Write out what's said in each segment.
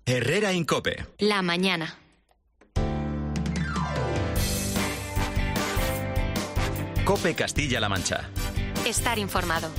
Herrera Incope. La mañana. COPE Castilla-La Mancha. Estar informado.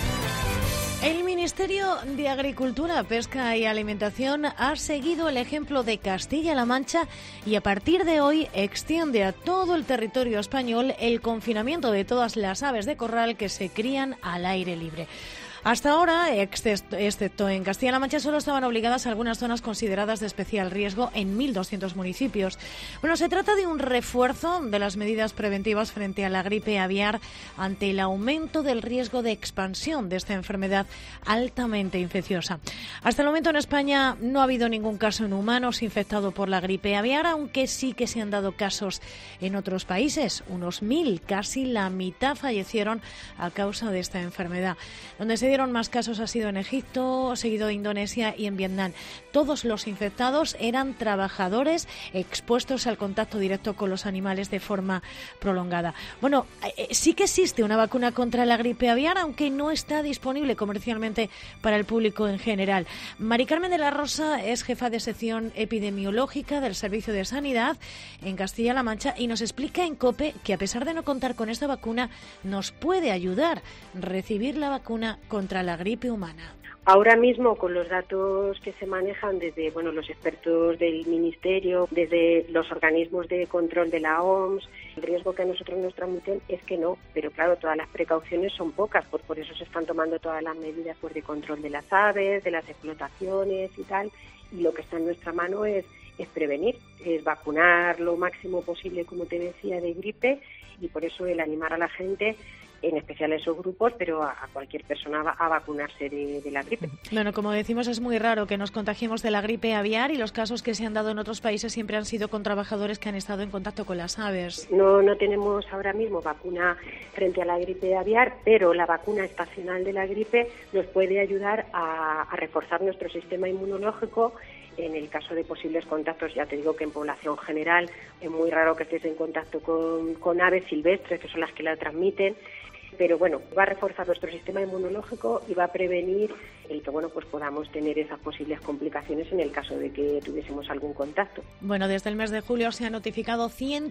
El Ministerio de Agricultura, Pesca y Alimentación ha seguido el ejemplo de Castilla-La Mancha y a partir de hoy extiende a todo el territorio español el confinamiento de todas las aves de corral que se crían al aire libre. Hasta ahora, excepto en Castilla-La Mancha, solo estaban obligadas algunas zonas consideradas de especial riesgo en 1.200 municipios. Bueno, se trata de un refuerzo de las medidas preventivas frente a la gripe aviar ante el aumento del riesgo de expansión de esta enfermedad altamente infecciosa. Hasta el momento en España no ha habido ningún caso en humanos infectado por la gripe aviar, aunque sí que se han dado casos en otros países. Unos 1.000, casi la mitad, fallecieron a causa de esta enfermedad. Donde se dieron más casos ha sido en Egipto, seguido de Indonesia y en Vietnam. Todos los infectados eran trabajadores expuestos al contacto directo con los animales de forma prolongada. Bueno, sí que existe una vacuna contra la gripe aviar, aunque no está disponible comercialmente para el público en general. Mari Carmen de la Rosa es jefa de sección epidemiológica del Servicio de Sanidad en Castilla-La Mancha y nos explica en COPE que a pesar de no contar con esta vacuna, nos puede ayudar recibir la vacuna contra la gripe humana. Ahora mismo, con los datos que se manejan desde los expertos del Ministerio, desde los organismos de control de la OMS, el riesgo que a nosotros nos transmiten es que no, pero claro, todas las precauciones son pocas, por eso se están tomando todas las medidas de control de las aves, de las explotaciones y tal, y lo que está en nuestra mano es prevenir, es vacunar lo máximo posible, como te decía, de gripe, y por eso el animar a la gente, en especial a esos grupos, pero a cualquier persona a vacunarse de la gripe. Bueno, como decimos, es muy raro que nos contagiemos de la gripe aviar y los casos que se han dado en otros países siempre han sido con trabajadores que han estado en contacto con las aves. No tenemos ahora mismo vacuna frente a la gripe aviar, pero la vacuna estacional de la gripe nos puede ayudar a reforzar nuestro sistema inmunológico. En el caso de posibles contactos, ya te digo que en población general es muy raro que estés en contacto con aves silvestres, que son las que la transmiten, pero va a reforzar nuestro sistema inmunológico y va a prevenir el que podamos tener esas posibles complicaciones en el caso de que tuviésemos algún contacto. Bueno, desde el mes de julio se han notificado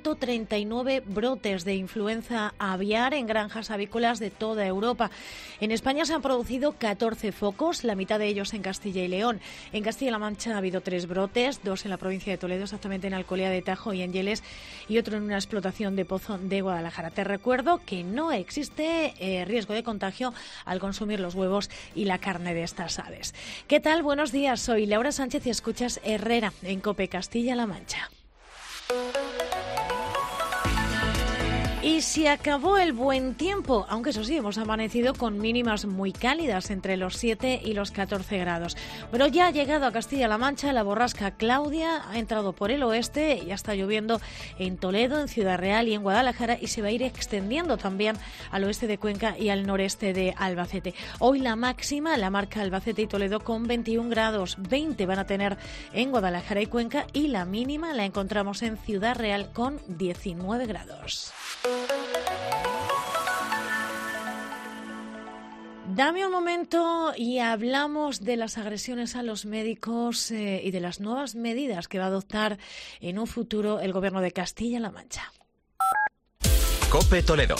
139 brotes de influenza aviar en granjas avícolas de toda Europa. En España se han producido 14 focos, la mitad de ellos en Castilla y León. En Castilla-La Mancha ha habido 3 brotes, 2 en la provincia de Toledo, exactamente en Alcolea de Tajo y en Yeles, y otro en una explotación de pozo de Guadalajara. Te recuerdo que no existe riesgo de contagio al consumir los huevos y la carne de estas aves. ¿Qué tal? Buenos días, soy Laura Sánchez y escuchas Herrera en COPE Castilla-La Mancha. Y se acabó el buen tiempo, aunque eso sí, hemos amanecido con mínimas muy cálidas, entre los 7 y los 14 grados. Pero ya ha llegado a Castilla-La Mancha la borrasca Claudia, ha entrado por el oeste, ya está lloviendo en Toledo, en Ciudad Real y en Guadalajara, y se va a ir extendiendo también al oeste de Cuenca y al noreste de Albacete. Hoy la máxima la marca Albacete y Toledo con 21 grados, 20 van a tener en Guadalajara y Cuenca, y la mínima la encontramos en Ciudad Real con 19 grados. Dame un momento y hablamos de las agresiones a los médicos y de las nuevas medidas que va a adoptar en un futuro el Gobierno de Castilla-La Mancha. COPE Toledo.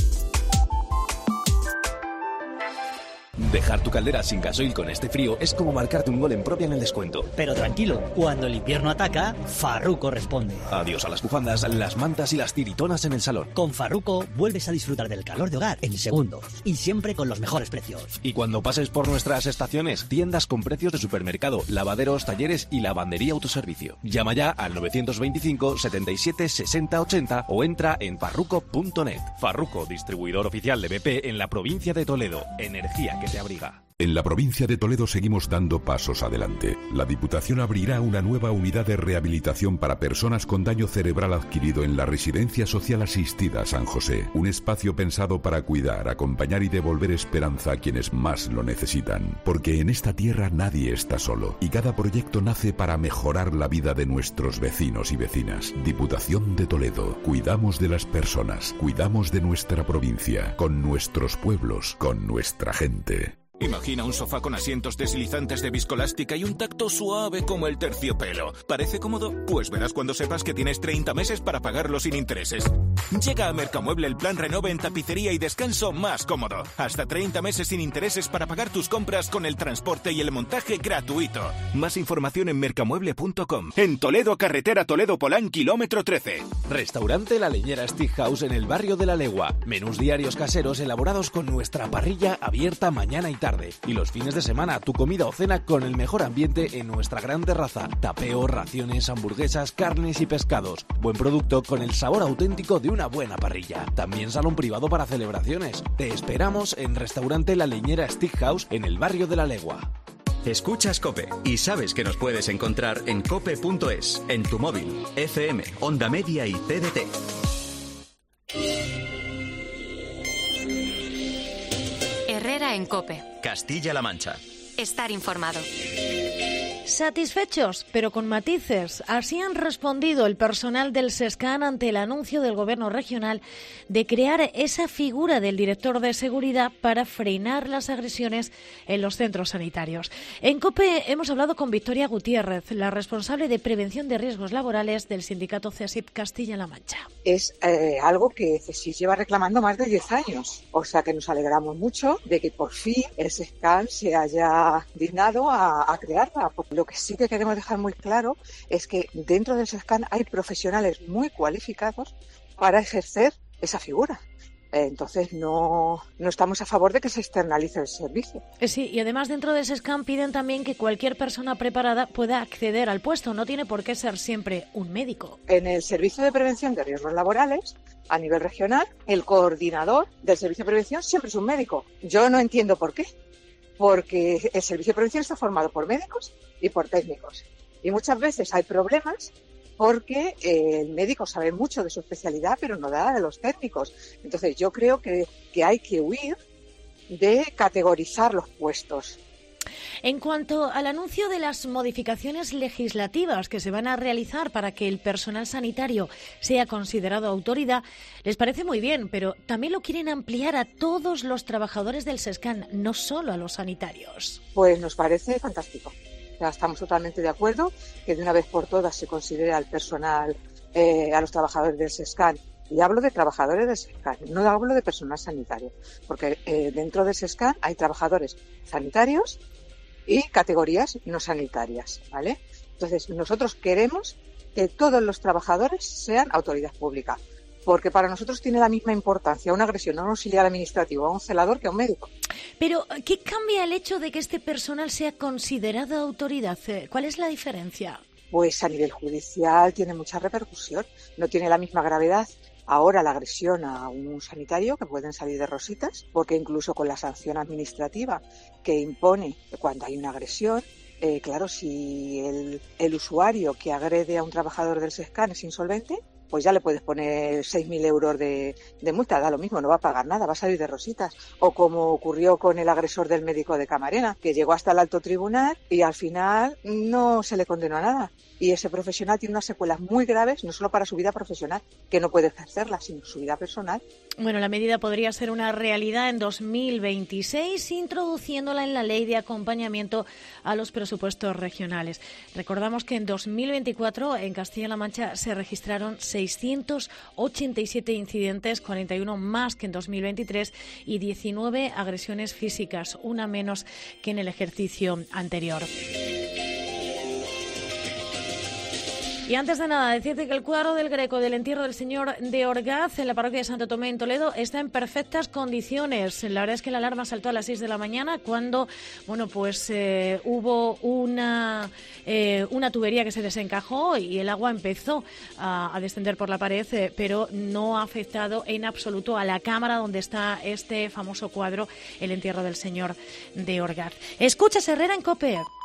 Dejar tu caldera sin gasoil con este frío es como marcarte un gol en propia en el descuento. Pero tranquilo, cuando el invierno ataca, Farruko responde. Adiós a las bufandas, las mantas y las tiritonas en el salón. Con Farruko vuelves a disfrutar del calor de hogar en segundos y siempre con los mejores precios. Y cuando pases por nuestras estaciones, tiendas con precios de supermercado, lavaderos, talleres y lavandería autoservicio. Llama ya al 925 77 60 80 o entra en farruko.net. Farruko, distribuidor oficial de BP en la provincia de Toledo. Energía que te abriga. En la provincia de Toledo seguimos dando pasos adelante. La Diputación abrirá una nueva unidad de rehabilitación para personas con daño cerebral adquirido en la Residencia Social Asistida San José. Un espacio pensado para cuidar, acompañar y devolver esperanza a quienes más lo necesitan. Porque en esta tierra nadie está solo y cada proyecto nace para mejorar la vida de nuestros vecinos y vecinas. Diputación de Toledo. Cuidamos de las personas, cuidamos de nuestra provincia, con nuestros pueblos, con nuestra gente. Imagina un sofá con asientos deslizantes de viscolástica y un tacto suave como el terciopelo. ¿Parece cómodo? Pues verás cuando sepas que tienes 30 meses para pagarlo sin intereses. Llega a Mercamueble el plan Renove en tapicería y descanso más cómodo. Hasta 30 meses sin intereses para pagar tus compras con el transporte y el montaje gratuito. Más información en mercamueble.com. En Toledo, carretera Toledo-Polán, kilómetro 13. Restaurante La Leñera Steakhouse en el barrio de La Legua. Menús diarios caseros elaborados con nuestra parrilla abierta mañana y tarde. Y los fines de semana, tu comida o cena con el mejor ambiente en nuestra gran terraza. Tapeo, raciones, hamburguesas, carnes y pescados. Buen producto con el sabor auténtico de una buena parrilla. También salón privado para celebraciones. Te esperamos en Restaurante La Leñera Steakhouse en el barrio de La Legua. Escuchas COPE y sabes que nos puedes encontrar en cope.es, en tu móvil, FM, Onda Media y TDT. Herrera en COPE. Castilla-La Mancha. Estar informado. Satisfechos, pero con matices. Así han respondido el personal del SESCAN ante el anuncio del Gobierno regional de crear esa figura del director de seguridad para frenar las agresiones en los centros sanitarios. En COPE hemos hablado con Victoria Gutiérrez, la responsable de prevención de riesgos laborales del sindicato CESIP Castilla-La Mancha. Es algo que CESIP lleva reclamando más de 10 años. O sea que nos alegramos mucho de que por fin el SESCAN se haya dignado a crearla. Lo que sí que queremos dejar muy claro es que dentro del SESCAN hay profesionales muy cualificados para ejercer esa figura. Entonces no estamos a favor de que se externalice el servicio. Sí, y además dentro del SESCAN piden también que cualquier persona preparada pueda acceder al puesto. No tiene por qué ser siempre un médico. En el Servicio de Prevención de Riesgos Laborales, a nivel regional, el coordinador del Servicio de Prevención siempre es un médico. Yo no entiendo por qué. Porque el servicio de prevención está formado por médicos y por técnicos. Y muchas veces hay problemas porque el médico sabe mucho de su especialidad, pero no da de los técnicos. Entonces yo creo que hay que huir de categorizar los puestos. En cuanto al anuncio de las modificaciones legislativas que se van a realizar para que el personal sanitario sea considerado autoridad, les parece muy bien, pero también lo quieren ampliar a todos los trabajadores del SESCAN, no solo a los sanitarios. Pues nos parece fantástico. Ya estamos totalmente de acuerdo que de una vez por todas se considere al personal, a los trabajadores del SESCAN. Y hablo de trabajadores del SESCAN, no hablo de personal sanitario, porque dentro del SESCAN hay trabajadores sanitarios y categorías no sanitarias, ¿vale? Entonces, nosotros queremos que todos los trabajadores sean autoridad pública, porque para nosotros tiene la misma importancia una agresión a un auxiliar administrativo, a un celador, que a un médico. Pero, ¿qué cambia el hecho de que este personal sea considerado autoridad? ¿Cuál es la diferencia? Pues a nivel judicial tiene mucha repercusión, no tiene la misma gravedad ahora la agresión a un sanitario, que pueden salir de rositas, porque incluso con la sanción administrativa que impone cuando hay una agresión, claro, si el usuario que agrede a un trabajador del SESCAN es insolvente, pues ya le puedes poner 6.000 euros de multa, da lo mismo, no va a pagar nada, va a salir de rositas. O como ocurrió con el agresor del médico de Camarena, que llegó hasta el alto tribunal y al final no se le condenó a nada. Y ese profesional tiene unas secuelas muy graves, no solo para su vida profesional, que no puede ejercerla, sino su vida personal. Bueno, la medida podría ser una realidad en 2026, introduciéndola en la ley de acompañamiento a los presupuestos regionales. Recordamos que en 2024 en Castilla-La Mancha se registraron 687 incidentes, 41 más que en 2023 y 19 agresiones físicas, una menos que en el ejercicio anterior. Y antes de nada, decirte que el cuadro del Greco del entierro del Señor de Orgaz en la parroquia de Santo Tomé en Toledo está en perfectas condiciones. La verdad es que la alarma saltó a las 6 de la mañana cuando, hubo una tubería que se desencajó y el agua empezó a descender por la pared, pero no ha afectado en absoluto a la cámara donde está este famoso cuadro, el entierro del Señor de Orgaz. Escuchas Herrera en COPE.